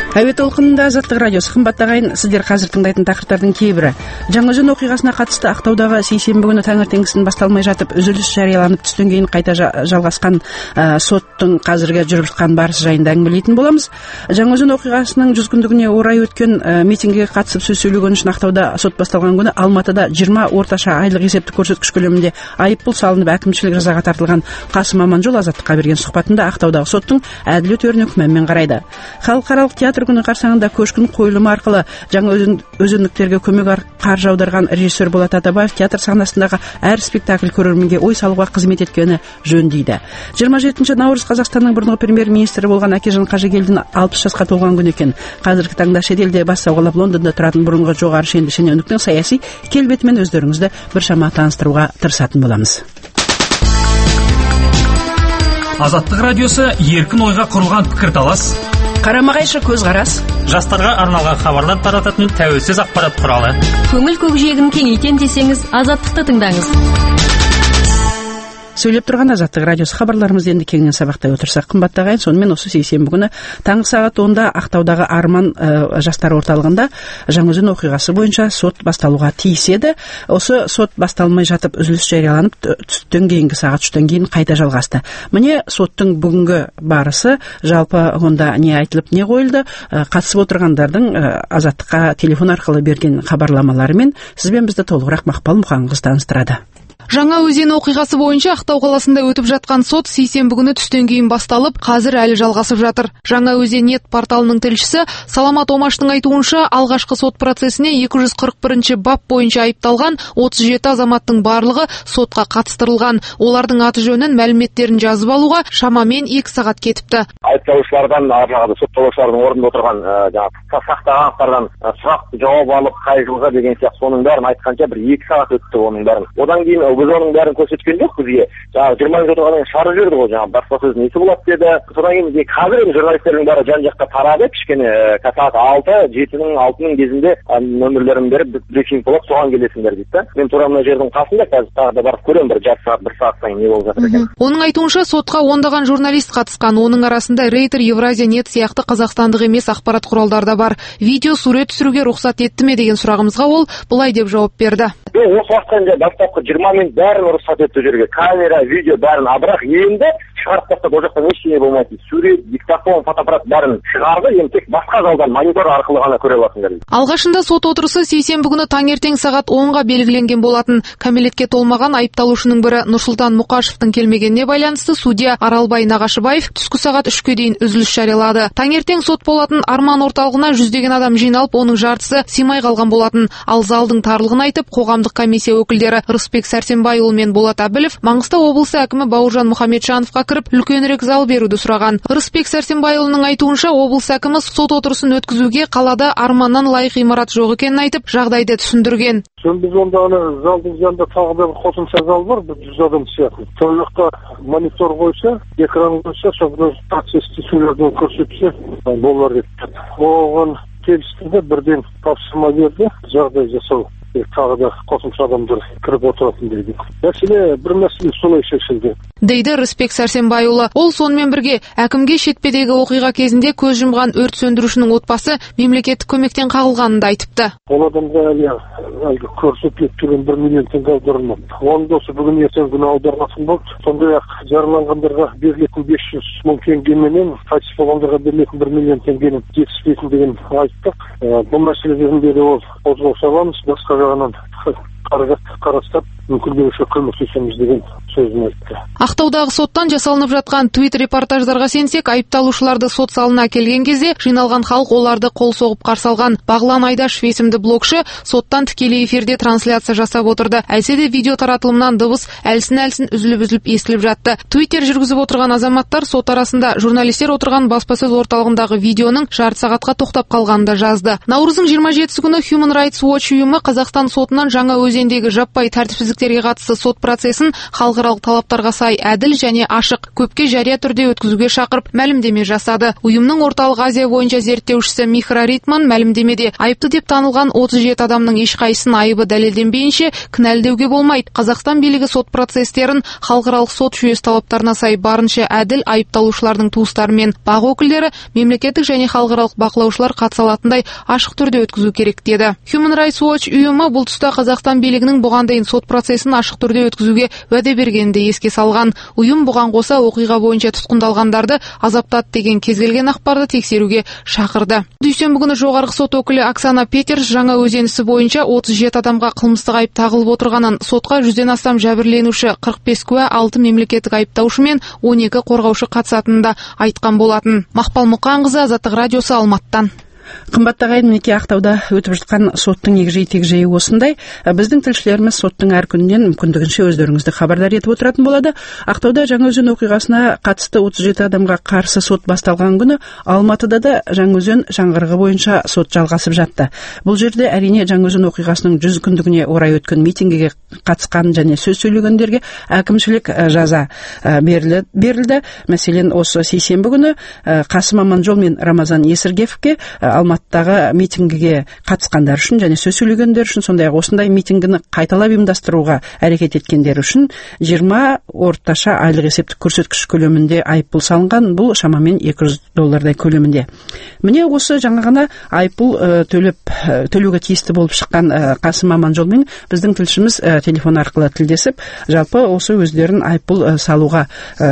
Әуе толқынында Азаттық радиосы. Қымбатты ағайын, сіздер қазір тыңдайтын тақырыптардың кейбірі. Жаңаөзен оқиғасына қатысты Ақтаудағы сейсенбі күні таңертеңгісін басталмай жатып үзіліс жарияланып түстен кейін қайта жалғасқан соттың қазіргі жүріп жатқан барысы жайында әңгімелейтін боламыз. Жаңаөзен оқиғасының 100 күндігіне орай өткен митингіге қатысып сөз сөйлеген үшін Ақтауда сот басталған күні Алматыда 20 орташа айлық есептік көрсеткіш көлемінде айыппұл салынып әкімшілік жазаға тартылған Қасым Аманжол Азаттыққа берген сұхбатында Ақтаудағы соттың әділ өтеріне күмәнмен қарайды. Халықаралық театр күні қарсаңында көшкін қойылымы арқылы жаңаөзендіктерге көмек қаржы аударған режиссер Болат Атабаев театр сахнасындағы әр спектакль көрерменге ой салуға қызмет еткені жөн дейді. 27 наурыз Қазақстанның бұрынғы премьер-министрі болған Әкежан Қажыгелдин 60 жасқа толған күн екен. Қазіргі таңда шетелде бас сауғалап Лондонда тұратын бұрынғы жоғары шенді шенеуніктің саяси келбетімен өздеріңізді біршама таныстыруға тырысатын боламыз. Азаттық радиосы еркін ойға құрылған пікірталас, қарама-қайшы көзқарас, жастарға арналған хабарлар тарататын тәуелсіз ақпарат құралы. Көңіл көкжиегін кеңейтем десеңіз, Азаттықты тыңдаңыз. Сөйлеп тұрған Азаттық радиосы. Хабарларымызды енді кеңінен сабақтай отырсақ, қымбатты ағайын, сонымен осы сейсенбі күні таңғы сағат 10-да Ақтаудағы Арман жастар орталығында Жаңаөзен оқиғасы бойынша сот басталуға тиіс еді. Осы сот басталмай жатып үзіліс жарияланып түстен кейінгі сағат 3-тен кейін қайта жалғасты. Міне соттың бүгінгі барысы, жалпы онда не айтылып, не қойылды, қатысып отырғандардың Азаттыққа телефон арқылы берген хабарламаларымен сізбен бізді толығырақ Мақпал Мұханқызы таныстырады. Жаңаөзен оқиғасы бойынша Ақтау қаласында өтіп жатқан сот сейсенбі күні түстен кейін басталып, қазір әлі жалғасып жатыр. Жаңаөзен нет порталының тілшісі Саламат Омаштың айтуынша, алғашқы сот процесіне 241 бап бойынша айыпталған 37 азаматтың барлығы сотқа қатыстырылған. Олардың аты жөнін, мәліметтерін жазып алуға шамамен 2 сағат кетіпті. Айыпталушылардан, сотталушылардың орнында отырған сақтағандықтардан сұрақ жауап алып, қай жылға деген сияқты соның бәрін айтқанша бір 2 сағат өтті оның бәрін. Одан кейін біз оның бәрін көрсеткен жоқ бізге. Жаңағы 20 отырғаннан шығарып жіберді ғой, жаңағы баспасөз несі болады деді. Содан кейін бізге қазір журналистердің бәрі жан-жаққа тарады, кішкене сағат 6-7-ның 6-ның кезінде нөмірлерін беріп брифинг болады, соған келесіңдер дейді. Мен тура мына жердің қасында қазір тағы да барып көремін, бір жарты сағат, 1 сағат сайын не болып жатыр екен. Оның айтуынша сотқа ондаған журналист қатысқан, оның арасында Рейтер, Евразия нет сияқты қазақстандық емес ақпарат құралдарда бар. Видео, сурет түсіруге рұқсат етті ме деген сұрағымызға ол былай деп жауап берді. Осы уақытта бастапқы 20 минут бәрін рұқсат етті жерге. Камера, видео бәрін, бірақ енді шығарып тастап, ол жақта ештеңе болмайды. Сурет, диктофон, фотоаппарат бәрін шығарды, енді тек басқа залдан монитор арқылы ғана көре аласыңдар. Алғашында сот отырысы сейсенбі күні таңертең сағат 10-ға белгіленген болатын. Кәмелетке толмаған айыпталушының бірі Нұрсұлтан Мұқашевтың келмегеніне байланысты судья Аралбай Нағашыбаев түскі сағат 3-ке дейін үзіліс жариялады. Таңертең сот болатын Арман орталығына 100-ден адам жиналып, оның жартысы сыймай қалған болатын. Ал залдың тарлығын айтып, қоғамдық комиссия өкілдері Рысбек Сәрсенбайұлы мен Болат Әбілов Маңғыстау облысы әкімі Бауыржан Мұхамеджановқа кіріп, үлкенірек зал беруді сұраған. Рысбек Сәрсенбайұлының айтуынша, облыс әкімі сот отырысын өткізуге қалада Арманнан лайық ғимарат жоқ екенін айтып, жағдайды түсіндірген. Біз онда залдың жанында тағы да қосымша зал бар, 100 адам сияқты. Сол жақта монитор қойса, экран қойса, сол процесс түсулерді көрсетсе, болар еді. Оған келісті де бірден тапсырма берді, жағдай жасау. Тағы да қосымша адамдар кіріп отыратын дейді. Бір мәселе солай шешілді. Дейді Рысбек Сәрсенбайұлы. Ол сонымен бірге әкімге шетпедегі оқиға кезінде көз жұмған өрт сөндірушінің отбасы мемлекеттік көмектен қағылғанын да айтыпты. Ол адамға әлі көрсетіліп тұрған 1 миллион теңге аударылмады. Оны да осы бүгін ертең күні аударылатын болды. Сондай-ақ жараланғандарға берілетін 500 мың теңгеменен қайтыс болғандарға берілетін 1 миллион теңгенің жетіспейтіндігін айттық. Бұл мәселелерінде де ол қозғау саламыз, басқа жағынан қарастырып мүмкіндігінше көмектесеміз деген сөзін айтты. Ақтаудағы соттан жасалынып жатқан твит репортаждарға сенсек, айыпталушыларды сот залына келген кезде жиналған халық оларды қол соғып қарсы алған. Бағлан Айдашев есімді блогшы соттан тікелей эфирде трансляция жасап отырды. Әлсе де видео таратылымнан дыбыс әлсін үзіліп естіліп жатты. Твиттер жүргізіп отырған азаматтар сот арасында журналистер отырған баспасөз орталығындағы видеоның жарты сағатқа тоқтап қалғанын да жазды. Наурыздың 27 күні Human Rights Watch ұйымы Қазақстан сотынан Жаңаөзендегі жаппай тәртіпсіздіктерге қатысты сот процесін халықаралық талаптарға сай әділ және ашық, көпке жария түрде өткізуге шақырып мәлімдеме жасады. Ұйымның орталық Азия бойынша зерттеушісі Михра Ритман мәлімдемеде айыпты деп танылған 37 адамның ешқайсысын айыбы дәлелденбейінше кінәлдеуге болмайды. Қазақстан билігі сот процестерін халықаралық сот жүйесі талаптарына сай барынша әділ, айыпталушылардың туыстары мен бақ өкілдері, мемлекеттік және халықаралық бақылаушылар қатыса алатындай ашық түрде өткізу керек деді. Human Rights Watch ұйымы бұл тұста Қазақстан билігінің бұған дейін сот процесін ашық түрде өткізуге уәде бергенді еске салған. Ұйым бұған қоса оқиға бойынша тұтқындалғандарды азаптады деген кез келген ақпарды тексеруге шақырды. Дүйсенбі күні жоғарғы сот өкілі Оксана Петерс Жаңаөзен ісі бойынша 37 адамға қылмыстық айып тағылып отырғанын, сотқа 100-ден астам жәбірленуші, 45 куә, 6 мемлекеттік айыптаушы мен 12 қорғаушы қатысатынын да айтқан болатын. Мақпал Мұқанқызы, Азаттық радиосы, Алматыдан. Қымбатты ағайын, мінекей Ақтауда өтіп жатқан соттың егжей-тегжейі осындай. Біздің тілшілеріміз соттың әр күнінен мүмкіндігінше өздеріңізді хабардар етіп отыратын болады. Ақтауда Жаңаөзен оқиғасына қатысты 37 адамға қарсы сот басталған күні Алматыда да Жаңаөзен жаңғырығы бойынша сот жалғасып жатты. Бұл жерде әрине Жаңаөзен оқиғасының 100 күндігіне орай өткен митингіге қатысқан және сөз сөйлегендерге әкімшілік жаза берілді. Мәселен, осы сейсенбі күні Қасым Аманжол мен Рамазан Есіргеевке Алматыдағы митингіге қатысқандар үшін және сөз сөйлегендер үшін, сондай-ақ осындай митингіні қайталап ұйымдастыруға әрекет еткендер үшін 20 орташа айлық есептік көрсеткіш көлемінде айыппұл салынған. Бұл шамамен $200 көлемінде. Міне осы жаңа ғана айыппұл төлеуге тиісті болып шыққан Қасым Аманжолмен біздің тілшіміз телефон арқылы тілдесіп, жалпы осы өздерін айыппұл салуға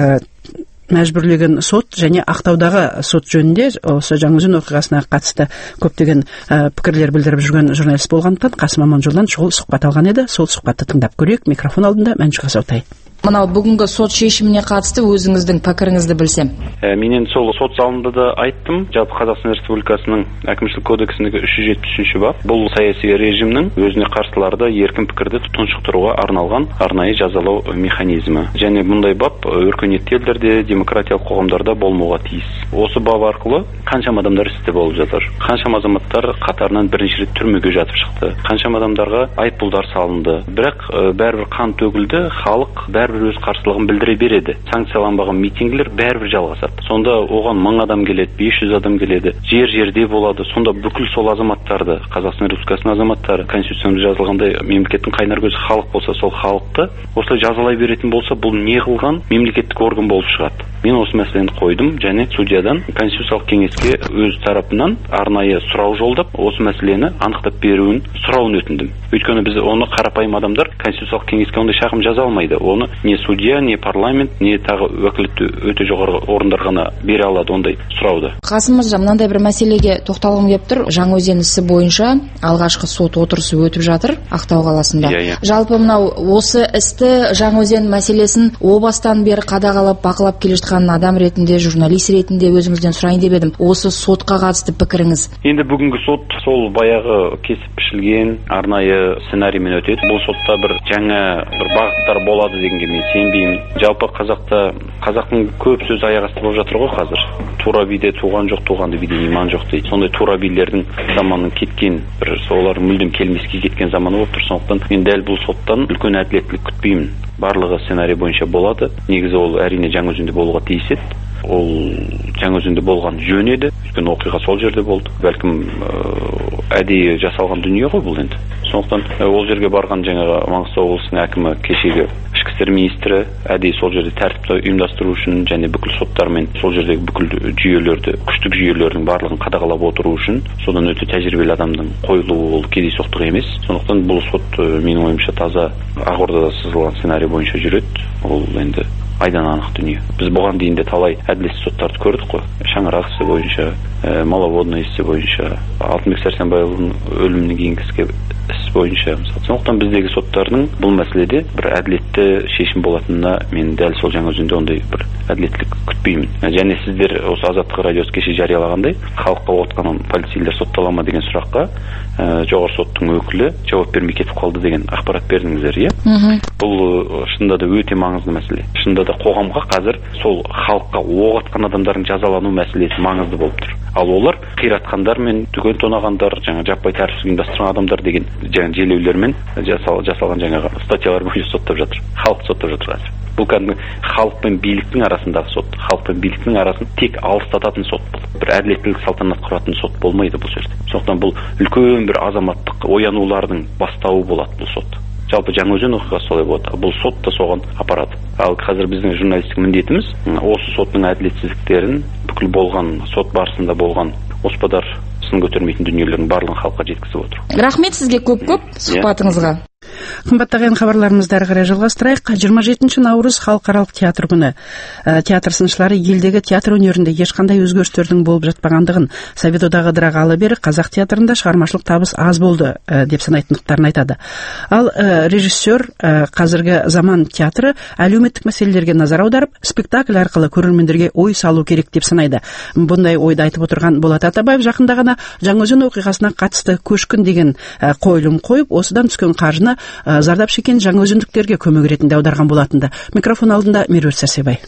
мәжбүрлеген сот және Ақтаудағы сот жөнінде осы Жаңаөзен оқиғасына қатысты көптеген пікірлер білдіріп жүрген журналист болғандықтан Қасым Аманжолдан шұғыл сұхбат алған еді. Сол сұхбатты тыңдап көрейік. Микрофон алдында Мәншүк Асаутай. Мынау бүгінгі сот шешіміне қатысты өзіңіздің пікіріңізді білсем. Менен сол сот залында да айттым. Жалпы Қазақстан Республикасының әкімшілік кодексіндегі 373 бап. Бұл саяси режимнің өзіне қарсыларды еркін пікірді тұншықтыруға арналған арнайы жазалау механизмі. Және бұндай бап өркениетті елдерде, демократиялық қоғамдарда болмауға тиіс. Осы бап арқылы қаншама адамдар істе болып жатыр. Қаншама азаматтар қатарынан бірінші рет түрмеге жатып шықты. Қаншама адамдарға айыппұлдар салынды. Бірақ бәрібір қан төгілді, халық бәрібір өз қарсылығын білдіре береді. Санкцияланбаған митингілер бәрібір жалғасады. Сонда оған 1000 адам келеді, 500 адам келеді. Жер-жерде болады. Сонда бүкіл сол азаматтарды, Қазақстан Республикасының азаматтары, Конституцияда жазылғандай мемлекеттің қайнар көзі халық болса, сол халықты осылай жазалай беретін болса, бұл не қылған мемлекеттік орган болып шығады. Мен осы мәселені қойдым және судьядан Конституциялық кеңеске өз тарапынан арнайы сұрау жолдап, осы мәселені анықтап беруін сұрауын өтіндім. Өйткені біз оны қарапайым адамдар Конституциялық кеңеске ондай шағым жаза алмайды. Оны не судья, не парламент, не тағы өкілетті өте жоғары орындар ғана бере алады ондай сұрауды. Қасым мырза, мынандай бір мәселеге тоқталғым келіп тұр. Жаңаөзен ісі бойынша алғашқы сот отырысы өтіп жатыр Ақтау қаласында. Жалпы мынау осы істі, Жаңаөзен мәселесін о бастан бері қадағалап, бақылап келе жатқан адам ретінде, журналист ретінде өзіңізден сұрайын деп едім. Осы сотқа қатысты пікіріңіз? Енді бүгінгі сот сол баяғы кесіп пішілген арнайы сценариймен өтеді. Бұл сотта бір жаңа бір бағыттар болады дегенге мен сенбеймін. Жалпы қазақтың көп сөз аяқ асты болып жатыр ғой қазір. Тура биде туған жоқ, туғанды биден иман жоқ дейді. Сондай тура билердің заманның кеткен, бір солар мүлдем келмеске кеткен заманы болып тұр. Сондықтан мен дәл бұл соттан үлкен әділеттілік күтпеймін. Барлығы сценарий бойынша болады. Негізі ол әрине Жаңаөзенде болуға тиіс еді. Ол Жаңаөзенде болған жөн еді. Өйткені оқиға сол жерде болды. Бәлкім әдейі жасалған дүние ғой бұл енді. Сондықтан ол жерге барған жаңағы Маңғыстау облысының әкімі кешегі ішкі істер министрі әдейі сол жерде тәртіпті ұйымдастыру үшін және бүкіл соттар мен сол жердегі бүкіл жүйелерді, күштік жүйелердің барлығын қадағалап отыру үшін содан өте тәжірибелі адамның қойылуы ол кездейсоқтық емес. Сондықтан бұл сот менің ойымша таза ақордада сызылған сценарий бойынша жүреді. Ол енді айдан анық дүние. Біз бұған дейін де талай әділетсіз соттарды көрдік қой. Шаңырақ ісі бойынша, Маловодный ісі бойынша, Алтынбек Сәрсенбайұлының өліміне кейінгі іс бойынша. Сондықтан біздегі соттардың бұл мәселеде бір әділетті шешім болатынына мен дәл сол Жаңаөзенде ондай бір әділеттілік күтпеймін. Және сіздер осы Азаттық радиосы кеше жариялағандай, халыққа отқан полицейлер соттала ма деген сұраққа жоғары соттың өкілі жауап бермей кетіп қалды деген ақпарат бердіңіздер, иә? Бұл шынында да өте маңызды мәселе. Шынында да қоғамға қазір сол халыққа оқ атқан адамдардың жазалану мәселесі маңызды болып тұр. Ал олар қиратқандар мен дүкен тонағандар, жаппай тәртіпсіздік ұйымдастырған адамдар деген желеулермен жасалған статьялар бойынша соттап жатыр. Халық соттап жатыр қазір. Бұл кәдімгі халық пен биліктің арасындағы сот. Халық пен биліктің арасын тек алыстататын сот бұл. Бір әділеттілік салтанат құратын сот болмайды бұл жерде. Сондықтан бұл үлкен бір азаматтық оянулардың бастауы болады бұл сот. Жалпы Жаңаөзен оқиғасы солай болады. Бұл сот та соған апарады. Ал қазір біздің журналистік міндетіміз осы соттың әділетсіздіктерін, бүкіл болған сот барысында болған оспадар сын көтермейтін дүниелердің барлығын халыққа жеткізіп отыр. Рахмет сізге көп сұхбатыңызға. Қымбаттаған хабарларымызды әрі қарай жалғастырайық. 27 наурыз халықаралық театр күні. Театр сыншылары елдегі театр өнерінде ешқандай өзгерістердің болып жатпағандығын, Совет одағы ыдырағалы бері қазақ театрында шығармашылық табыс аз болды деп санайтындықтарын айтады. Ал режиссер қазіргі заман театры әлеуметтік мәселелерге назар аударып, спектакль арқылы көрермендерге ой салу керек деп санайды. Бұндай ойды айтып отырған Болат Атабаев жақында ғана Жаңаөзен оқиғасына қатысты көшкін деген қойылым қойып, осыдан түскен қаржыны зардап шеккен жаңаөзендіктерге көмек ретінде аударған болатынды. Микрофон алдында Меруерт Сәрсебай.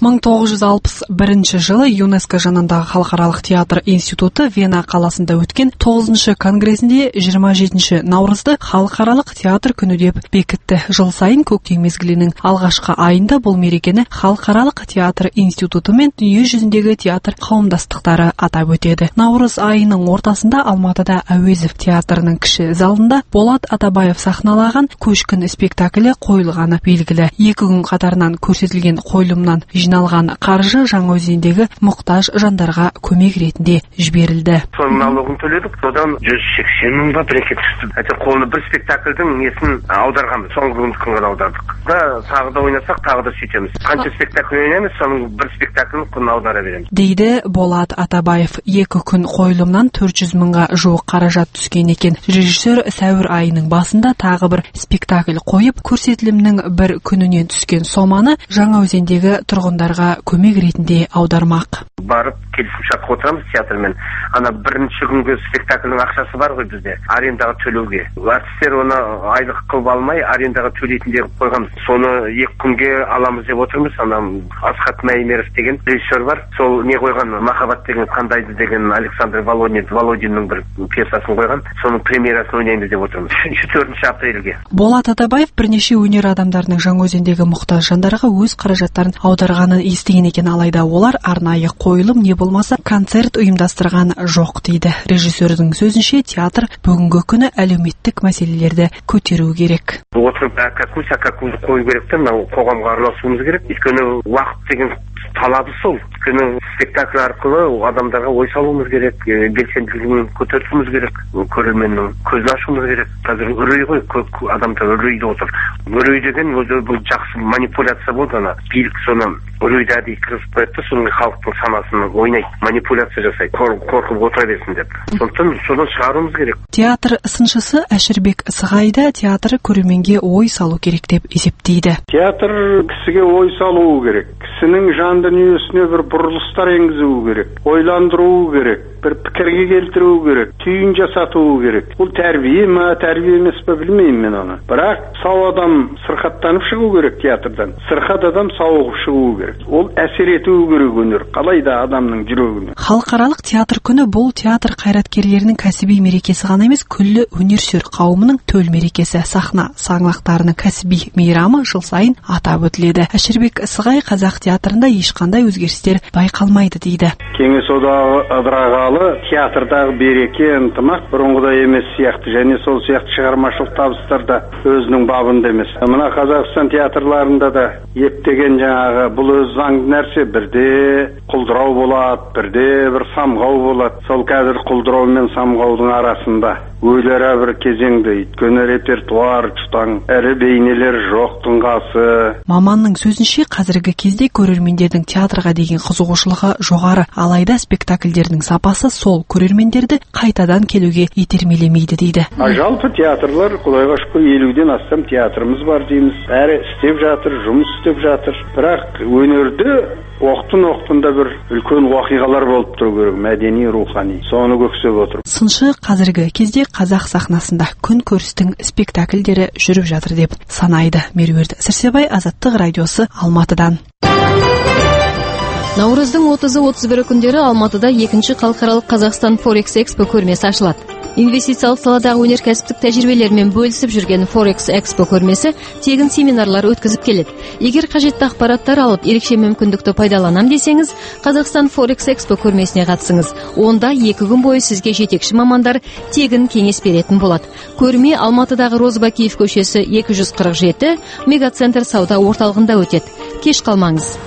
1961 жылы ЮНЕСКО жанындағы халықаралық театр институты Вена қаласында өткен 9-шы конгресінде 27 наурызды халықаралық театр күні деп бекітті. Жыл сайын көктем мезгілінің алғашқы айында бұл мерекені халықаралық театр институты мен дүние жүзіндегі театр қауымдастықтары атап өтеді. Наурыз айының ортасында Алматыда Әуезов театрының кіші залында Болат Атабаев сахналаған көшкін спектаклі қойылғаны белгілі. 2 күн қатарынан көрсетілген қойылымнан жиналған қаржы Жаңаөзендегі мұқтаж жандарға көмек ретінде жіберілді. Соның налогын төледік, содан 180 мың ба бірекет түсті. Әйтеуір қолына бір спектакльдің несін аударғанбыз. Соңғы күнге аудардық. Тағы да ойнасақ, тағы да сөйтеміз. Қанша спектакль ойнаймыз, соның бір спектакльдің құнын аудара береміз. Дейді Болат Атабаев. 2 күн қойылымнан 400 мыңға жуық қаражат түскен екен. Режиссер сәуір айының басында тағы бір спектакль қойып, көрсетілімнің бір күнінен түскен соманы Жаңаөзендегі тұрғындарға көмек ретінде аудармақ. Барып келісімшартқа отырамыз театрмен. Ана бірінші күнгі спектакльдің ақшасы бар ғой бізде, арендаға төлеуге. Артистер оны айлық қылып алмай, арендаға төлейтіндей қойғанбыз. Соны 2 күнге аламыз деп отырмыз. Ана Асхат Мәймеров деген режиссер бар. Сол не қойған, Махаббат деген қандайды деген Александр Володиннің бір пьесасын қойған. Соның премьерасын ойнаймыз деп отырмыз. 4 апрельге. Болат Атабаев бірнеше өнер адамдарының Жаңаөзендегі мұқтаж жандарға өз қаражаттарын аударғанын естіген екен, алайда олар арнайы қойылым не болмаса концерт ұйымдастырған жоқ дейді. Режиссердің сөзінше театр бүгінгі күні әлеуметтік мәселелерді көтеру керек. Отырып әкәкуз қою керек те, қоғамға араласуымыз керек. Өйткені уақыт деген талабы сол. Өйткені спектакль арқылы адамдарға ой салуымыз керек, белсенділігін көтертуіміз керек, көрерменнің көзін ашуымыз керек. Қазір үрей ғой, көп адамдар үрейде отыр. Үрей деген бұл жақсы манипуляция болды, ана билік соны үрейді әдейі кіргізіп қояды, соның халықтың санасын ойнайды, манипуляция жасайды, қорқып отыра берсін деп. Сондықтан содан шығаруымыз керек. Театр сыншысы Әшірбек Сығайды театр көрерменге ой салу керек деп есептейді. Театр кісіге ой салу керек. Кісінің жан дүниесіне бір бұрылыстар енгізу керек, ойландыру керек, бір пікірге келтіру керек, түйін жасату керек. Бұл тәрбие ме, тәрбие емес пе білмеймін мен оны. Бірақ сау адам сырқаттанып шығу керек театрдан. Сырқат адам сауығып шығу керек. Ол әсер етуі керек өнер. Қалайда адамның жүрегіне. Халықаралық театр күні бұл театр қайраткерлерінің кәсіби мерекесі ғана емес, күллі өнерсүйер қауымының төл мерекесі. Сахна саңлақтарының кәсіби мейрамы жыл сайын атап өтіледі. Әшірбек Сығай қазақ театрында ешқандай өзгерістер байқалмайды дейді. Кеңес одағы ыдырағалы театрдағы береке, ынтымақ бұрынғыдай емес сияқты, және сол сияқты шығармашылық табыстарда өзінің бабында емес. Мына Қазақстан театрларында да ептеген жаңағы бұл өз заңды нәрсе, бірде құлдырау болады, бірде бір самғау болады. Сол қазір құлдырау мен самғаудың арасында өлара бір кезеңде, өйткені репертуар жұтаң, әрі бейнелер жоқтың қасы. Маманның сөзінше, қазіргі кезде көрермендердің театрға деген қызығушылығы жоғары, алайда спектакльдердің сапасы сол көрермендерді қайтадан келуге итермелемейді дейді. Жалпы театрлар, Құдайға шүкір, 50-ден астам театрымыз бар дейміз. Әрі істеп жатыр, жұмыс істеп жатыр. Бірақ өнерді оқтын-оқтында бір үлкен уақиғалар болып тұру керек, мәдени, рухани. Соны көксеп отыр. Сыншы қазіргі кезде қазақ сахнасында күн көрістің спектакльдері жүріп жатыр деп санайды. Меруерт Сәрсебай, Азаттық радиосы, Алматыдан. Наурыздың 30-31 күндері Алматыда 2-ші халықаралық Қазақстан Forex Expo көрмесі ашылады. Инвестициялық саладағы өнеркәсіптік тәжірибелермен бөлісіп жүрген Forex Expo көрмесі тегін семинарлар өткізіп келеді. Егер қажетті ақпараттар алып, ерекше мүмкіндікті пайдаланам десеңіз, Қазақстан Forex Expo көрмесіне қатысыңыз. Онда 2 күн бойы сізге жетекші мамандар тегін кеңес беретін болады. Көрме Алматыдағы Розыбакиев көшесі 247 Мегацентр сауда орталығында өтеді. Кеш қалмаңыз.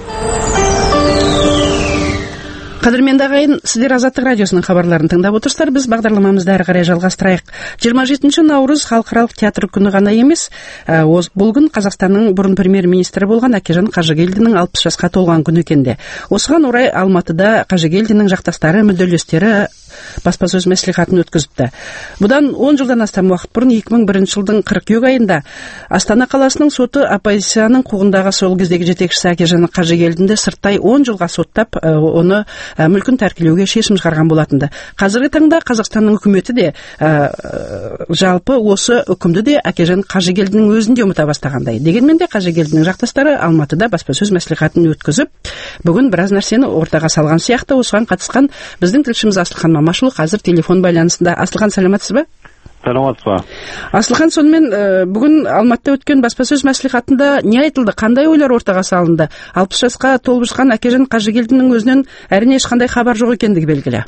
Қадірменді ағайын, сіздер Азаттық радиосының хабарларын тыңдап отырсыздар. Біз бағдарламамызды әрі қарай жалғастырайық. 27 наурыз халықаралық театр күні ғана емес, бұл күн Қазақстанның бұрын премьер-министрі болған Әкежан Қажыгелдиннің 60 жасқа толған күні екен де. Осыған орай Алматыда Қажыгелдиннің жақтастары, мүдделестері баспасөз мәслихатын өткізіпті. Бұдан 10 жылдан астам уақыт бұрын 2001 жылдың қыркүйек айында Астана қаласының соты оппозицияның қуғындағы сол кездегі жетекшісі Әкежан Қажыгелдинді сырттай 10 жылға соттап, оны мүлкін тәркілеуге шешім шығарған болатынды. Қазіргі таңда Қазақстанның үкіметі де жалпы осы үкімді де Әкежан Қажыгелдиннің өзінде ұмыта бастағандай. Дегенмен де Қажыгелдиннің жақтастары Алматыда баспасөз мәслихатын өткізіп, бүгін біраз нәрсені ортаға салған сияқты. Осыған қатысқан біздің тілшіміз Асылхан Мамашұлы қазір телефон байланысында. Асылхан, саламатсыз ба? Саламатсыз ба? Асылхан, сонымен бүгін Алматыда өткен баспасөз мәслихатында не айтылды? Қандай ойлар ортаға салынды? 60 жасқа толып жатқан Әкежан Қажыгелдиннің өзінен әрине ешқандай хабар жоқ екендігі белгілі.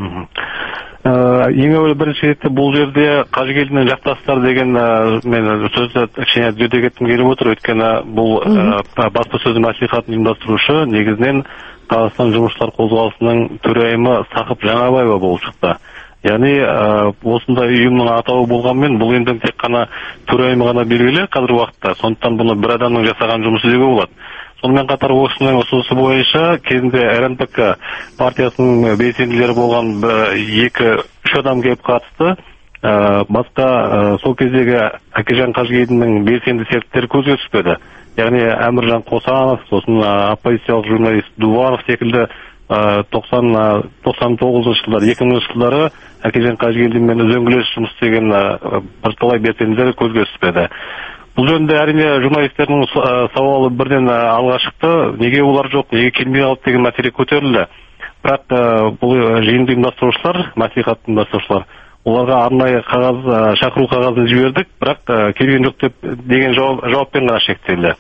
Ең әуелі бірінші ретте бұл жерде Қажыгелдиннің жақтастары деген мен сөзді кішкене дүрде кеткім келіп отыр. Өйткені бұл баспасөз мәслихатын ұйымдастырушы негізінен Қазақстан жұмысшылар қозғалысының төрайымы Сақып Жаңабаева болып шықты. Яғни осындай ұйымның атауы болғанмен, бұл енді тек қана төрайымы ғана белгілі қазіргі уақытта. Сондықтан бұны бір адамның жасаған жұмысы деуге болады. Сонымен қатар осының ұсынысы бойынша кезінде РНПК партиясының белсенділері болған 2-3 адам келіп қатысты. Басқа сол кездегі Әкежан Қажыгелдиннің белсенді серіктері көзге түспеді. Яғни Әміржан Қосанов, сосын оппозициялық журналист Дуванов секілді 99 жылдары, 2000 жылдары Әкежан Қажыгелдинмен үзеңгілес жұмыс істеген бірталай белсенділер көзге түспеді. Бұл жөнінде әрине журналистердің сауалы бірден алға шықты. Неге олар жоқ, неге келмей қалды деген мәселе көтерілді. Бірақ бұл жиынды ұйымдастырушылар, мәслихат ұйымдастырушылар, оларға арнайы шақыру қағазын жібердік, бірақ келген жоқ деген жауаппен ғана шектелді.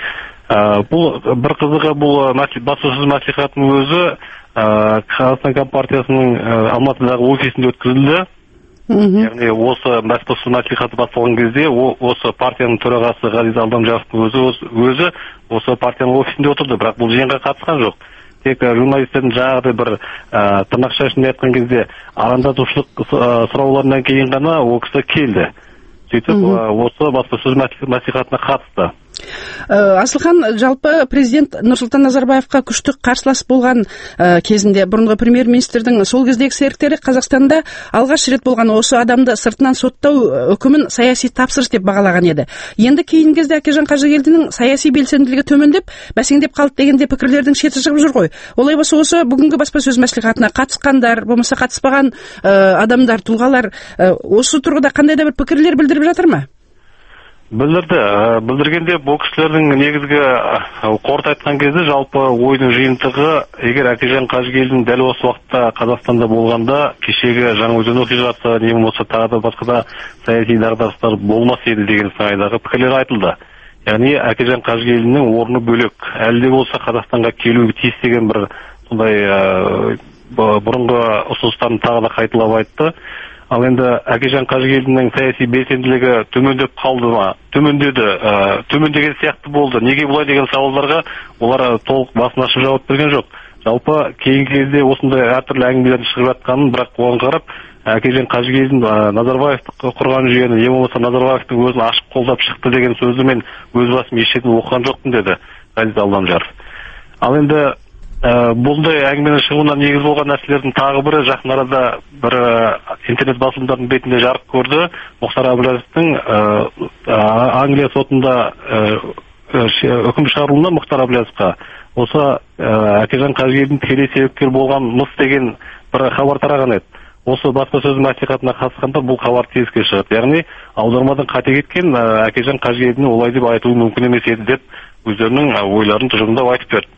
Бұл бір қызығы, бұл баспасөз мәслихатының өзі Қазақстан Компартиясының Алматыдағы офисінде өткізілді. Яғни осы баспасөз мәслихаты басталған кезде осы партияның төрағасы Ғазиз Алдамжаровтың өзі осы партияның офисінде отырды, бірақ бұл жиынға қатысқан жоқ. Тек журналистердің жаңағыдай бір тырнақша ішінде айтқан кезде арандатушылық сұрауларынан кейін ғана ол кісі келді. Сөйтіп осы баспасөз мәслихатына қатысты. Асылхан, жалпы президент Нұрсұлтан Назарбаевқа күшті қарсылас болған кезінде бұрынғы премьер-министрдің сол кездегі серіктері Қазақстанда алғаш рет болған осы адамды сыртынан соттау үкімін саяси тапсырыс деп бағалаған еді. Енді кейінгі кезде Әкежан Қажыгелдиннің саяси белсенділігі төмендеп, бәсеңдеп қалды дегенде пікірлердің шеті шығып жүр ғой. Олай болса осы бүгінгі баспасөз мәслихатына қатысқандар, болмаса қатыспаған адамдар, тұлғалар осы тұрғыда қандай да бір пікірлер білдіріп жатыр ма? Білдіргенде бұл кісілердің негізгі қорыта айтқан кезде жалпы ойдың жиынтығы, егер Әкежан Қажыгелдин дәл осы уақытта Қазақстанда болғанда кешегі Жаңаөзен оқиғасы не болмаса тағы да басқа да саяси дағдарыстар болмас еді деген сыңайдағы пікірлер айтылды. Яғни Әкежан Қажыгелдиннің орны бөлек, әлі де болса Қазақстанға келуі тиіс деген бір сондай бұрынғы ұсыныстарын тағы да қайталап айтты. Ал енді Әкежан Қажыгелдиннің саяси белсенділігі төмендеп қалды ма? Төмендеген сияқты болды. Неге бұлай деген сауалдарға олар толық басын ашып жауап берген жоқ. Жалпы кейінгі кезде осындай әртүрлі әңгімелердің шығып жатқанын, бірақ оған қарап Әкежан Қажыгелдин Назарбаев құрған жүйені, не болмаса Назарбаевтың өзін ашық қолдап шықты деген сөзді мен өз басым еш жерде оқыған жоқпын, деді Ғазиз Алдамжаров. Ал енді бұндай әңгіменің шығуына негіз болған нәрселердің тағы бірі жақын арада бір интернет басылымдардың бетінде жарық көрді. Мұхтар Әблязовтың Англия сотында үкім шығарылуына Мұхтар Әблязовқа осы Әкежан Қажыгелдин тікелей себепкер болған мыс деген бір хабар тараған еді. Осы баспасөз мәслихатына қатысқанда бұл хабар теріске шығады. Яғни аудармадан қате кеткен Әкежан Қажыгелдин олай деп айтуы мүмкін емес еді деп өздерінің ойларын тұжырымдап айтып берді.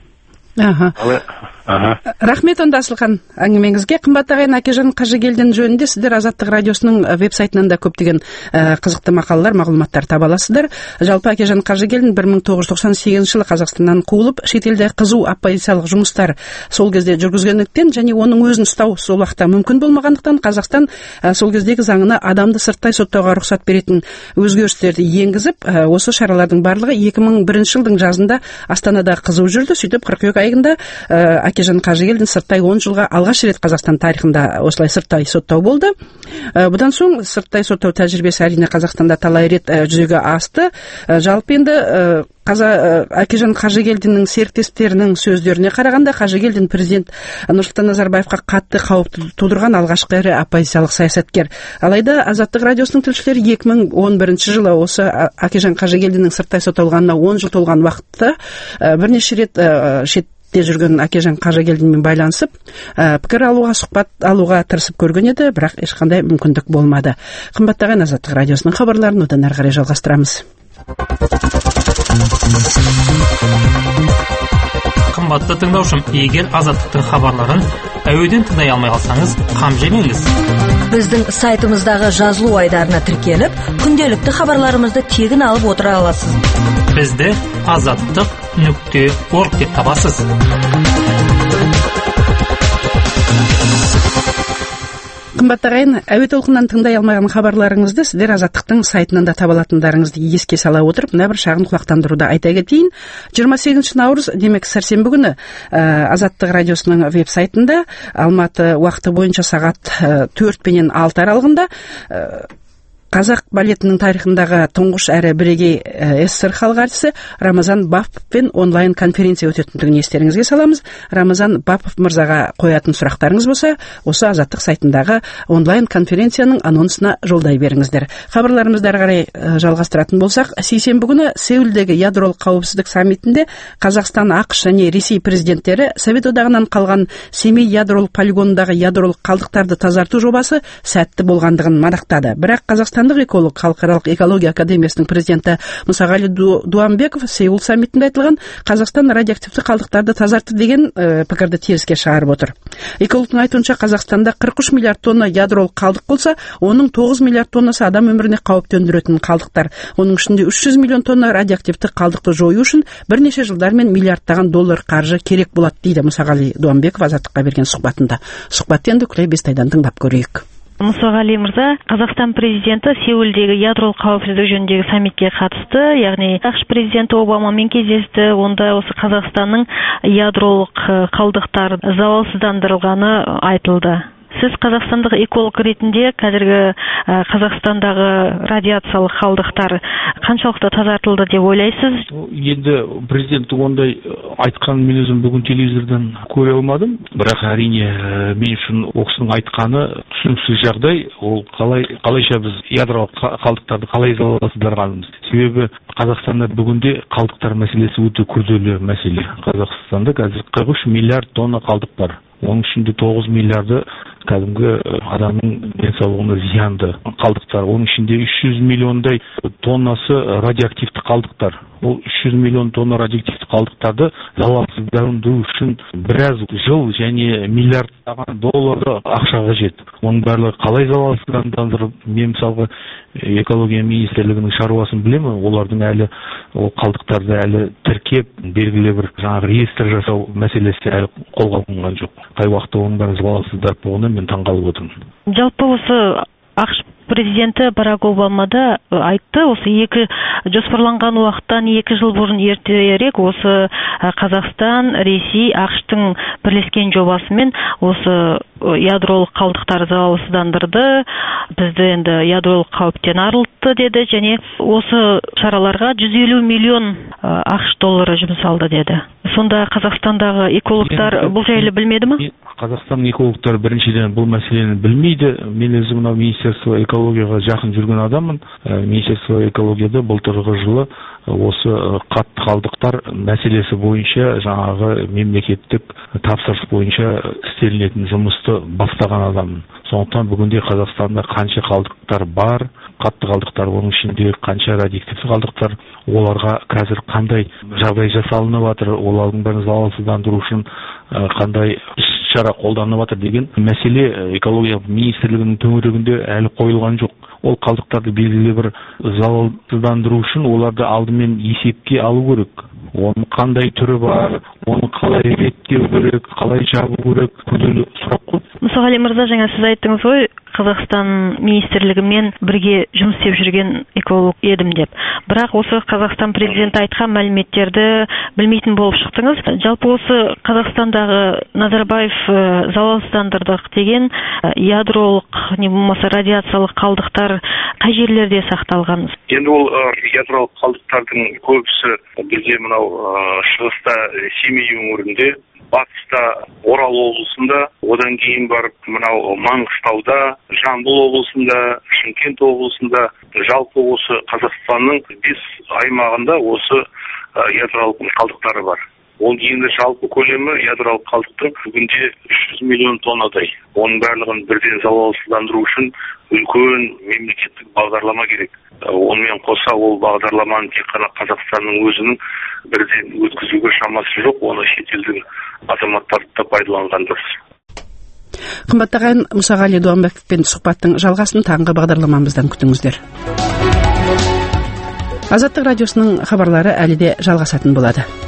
Рахмет онда Асылхан әңгімеңізге. Қымбат ағайын, Әкежан Қажыгелдин жөнінде сіздер Азаттық радиосының веб-сайтынан да көптеген қызықты мақалалар, мағлұматтар таба аласыздар. Жалпы Әкежан Қажыгелдин 1998 жылы Қазақстаннан қуылып, шетелде қызу оппозициялық жұмыстар сол кезде жүргізгендіктен және оның өзін ұстау сол уақытта мүмкін болмағандықтан Қазақстан сол кездегі заңына адамды сырттай соттауға рұқсат беретін өзгерістерді енгізіп, осы шаралардың барлығы 2001 жылдың жазында Астанада қызу жүрді. Сөйтіп қыркүйек айында Әкежан Қажыгелдин сырттай 10 жылға алғаш рет Қазақстан тарихында осылай сырттай соттау болды. Бұдан соң сырттай соттау тәжірибесі әрине Қазақстанда талай рет жүзеге асты. Жалпы енді Әкежан Қажыгелдиннің серіктестерінің сөздеріне қарағанда, Қажыгелдин президент Нұрсұлтан Назарбаевқа қатты қауіп тудырған алғашқы ірі оппозициялық саясаткер. Алайда Азаттық радиосының тілшілері 2011 жылы осы Әкежан Қажыгелдиннің сырттай сотталғанына 10 жыл толған уақытта бірнеше рет шетте жүрген Әкежан Қажыгелдинмен байланысып, пікір алуға, сұхбат алуға тырысып көрген еді, бірақ ешқандай мүмкіндік болмады. Қымбаттаған Азаттық радиосының хабарларын одан әрі қарай жалғастырамыз. Қымбатты тыңдаушым, егер Азаттықтың хабарларын әуеден тыңдай алмай қалсаңыз, қам жемеңіз. Біздің сайтымыздағы жазылу айдарына тіркеліп, күнделікті хабарларымызды тегін алып отыра аласыз. Бізді azаттық.org деп табасыз. Қымбатты ағайын, әуе толқыннан тыңдай алмаған хабарларыңызды сіздер Азаттықтың сайтынан да таба алатындарыңызды еске сала отырып, мына бір шағын құлақтандыруды айта кетейін. 28 наурыз, демек сәрсенбі күні Азаттық радиосының веб-сайтында Алматы уақыты бойынша сағат 4 пенен 6 аралығында Қазақ балетінің тарихындағы тұңғыш әрі бірегей СССР халық әртісі Рамазан Баповпен онлайн конференция өтетіндігін естеріңізге саламыз. Рамазан Бапов мырзаға қоятын сұрақтарыңыз болса, осы Азаттық сайтындағы онлайн конференцияның анонсына жолдай беріңіздер. Хабарларымызды ары қарай жалғастыратын болсақ, сейсенбі күні Сеулдегі ядролық қауіпсіздік саммитінде Қазақстан, ақш және Ресей президенттері Совет одағынан қалған Семей ядролық полигонындағы ядролық қалдықтарды тазарту жобасы сәтті болғандығын мадақтады. Бірақ Қазақстандық эколог, халықаралық экология академиясының президенті Мұсағали Дуамбеков Сеул саммитінде айтылған Қазақстан радиоактивті қалдықтарды тазартты деген пікірді теріске шығарып отыр. Экологтың айтуынша, Қазақстанда 43 миллиард тонна ядролық қалдық болса, оның 9 миллиард тоннасы адам өміріне қауіп төндіретін қалдықтар. Оның ішінде 300 миллион тонна радиоактивті қалдықты жою үшін бірнеше жылдар мен миллиардтаған доллар қаржы керек болады, дейді Мұсағали Дуамбеков Азаттыққа берген сұхбатында. Сұхбатты енді Күләй Бестайдан тыңдап көрейік. Мұсағали мырза, Қазақстан президенті Сеулдегі ядролық қауіпсіздік жөніндегі саммитке қатысты, яғни ақш президенті Обамамен кездесті. Онда осы Қазақстанның ядролық қалдықтар залалсыздандырылғаны айтылды. Сіз қазақстандық эколог ретінде қазіргі Қазақстандағы радиациялық қалдықтар қаншалықты тазартылды деп ойлайсыз? Енді президенттің ондай айтқанын мен өзім бүгін телевизордан көре алмадым, бірақ әрине мен үшін ол кісінің айтқаны түсініксіз жағдай. Ол қалайша біз ядролық қалдықтарды қалай залалсыздандырғанымыз. Себебі Қазақстанда бүгінде қалдықтар мәселесі өте күрделі мәселе. Қазақстанда қазір 43 миллиард тонна қалдық бар. Оның ішінде 9 миллиарды кәдімгі адамның денсаулығына зиянды қалдықтар. Оның ішінде 300 миллиондай тоннасы радиоактивті қалдықтар. Ол 300 миллион тонна радиоактивті қалдықтарды залалсыздандыру үшін біраз жыл және миллиардтаған долларды ақша қажет. Оның барлығы қалай залалсыздандырып, мен мысалға экология министрлігінің шаруасын білемін. Олардың әлі ол қалдықтарды әлі тіркеп, белгілі бір жаңағы реестр жасау мәселесі әлі қолға алынған жоқ. Қай уақытта оның бәрін залалсызданып болғанына мен таңғалып отырмын. Жалпы осы ақш президенті Барак Обама да айтты, осы жоспарланған уақыттан 2 жыл бұрын ертерек осы Қазақстан, Ресей, ақш-тың бірлескен жобасымен осы ядролық қалдықтар залалсыздандырды, бізді енді ядролық қауіптен арылтты деді, және осы шараларға 150 миллион ақш доллары жұмсалды деді. Сонда Қазақстандағы экологтар бұл жайлы білмеді ме? Қазақстан экологтары біріншіден бұл мәселені білмейді. Мен өзім мынау Министерство экологияға жақын жүрген адаммын. Министерство экологияда былтырғы жылы осы қатты қалдықтар мәселесі бойынша жаңағы мемлекеттік тапсырыс бойынша істелінетін жұмысты бастаған адаммын. Сондықтан бүгінде Қазақстанда қанша қалдықтар бар, қатты қалдықтар, оның ішінде қанша радиоактивті қалдықтар, оларға қазір қандай жағдай жасалынып жатыр, олардың бәрін залалсыздандыру үшін қандай шара қолданып жатыр деген мәселе экология министрлігінің төңірегінде әлі қойылған жоқ. Ол қалдықтарды белгілі бір залалсыздандыру үшін оларды алдымен есепке алу керек. Оның қандай түрі бар, оны қалай реттеу керек, қалай жабу керек, күрделі сұрақ қой. Мұсағали мырза, жаңа сіз айттыңыз ғой, Қазақстан министрлігімен бірге жұмыс істеп жүрген эколог едім деп. Бірақ осы Қазақстан президенті айтқан мәліметтерді білмейтін болып шықтыңыз. Жалпы осы Қазақстандағы Назарбаев залалсыздандырдық деген ядролық, не болмаса радиациялық қалдықтар қай жерлерде сақталған? Енді ол ядролық қалдықтардың көбісі бізде мынау шығыста Семей өңірінде, батыста Орал облысында, одан кейін барып мынау Маңғыстауда, Жамбыл облысында, Шымкент облысында, жалпы осы Қазақстанның 5 аймағында осы ядролық қалдықтары бар. Ол енді жалпы көлемі ядролық қалдықтың бүгінде 300 миллион тоннадай. Оның барлығын бірден залалсыздандыру үшін үлкен мемлекеттік бағдарлама керек. Онымен қоса ол бағдарламаны тек қана Қазақстанның өзінің бірден өткізуге шамасы жоқ, оны шетелдің азаматтары да пайдаланған дұрыс. Қымбатты ағайын, Мұсағали Дуанбековпен сұхбаттың жалғасын таңғы бағдарламамыздан күтіңіздер. Азаттық радиосының хабарлары әлі де жалғасатын болады.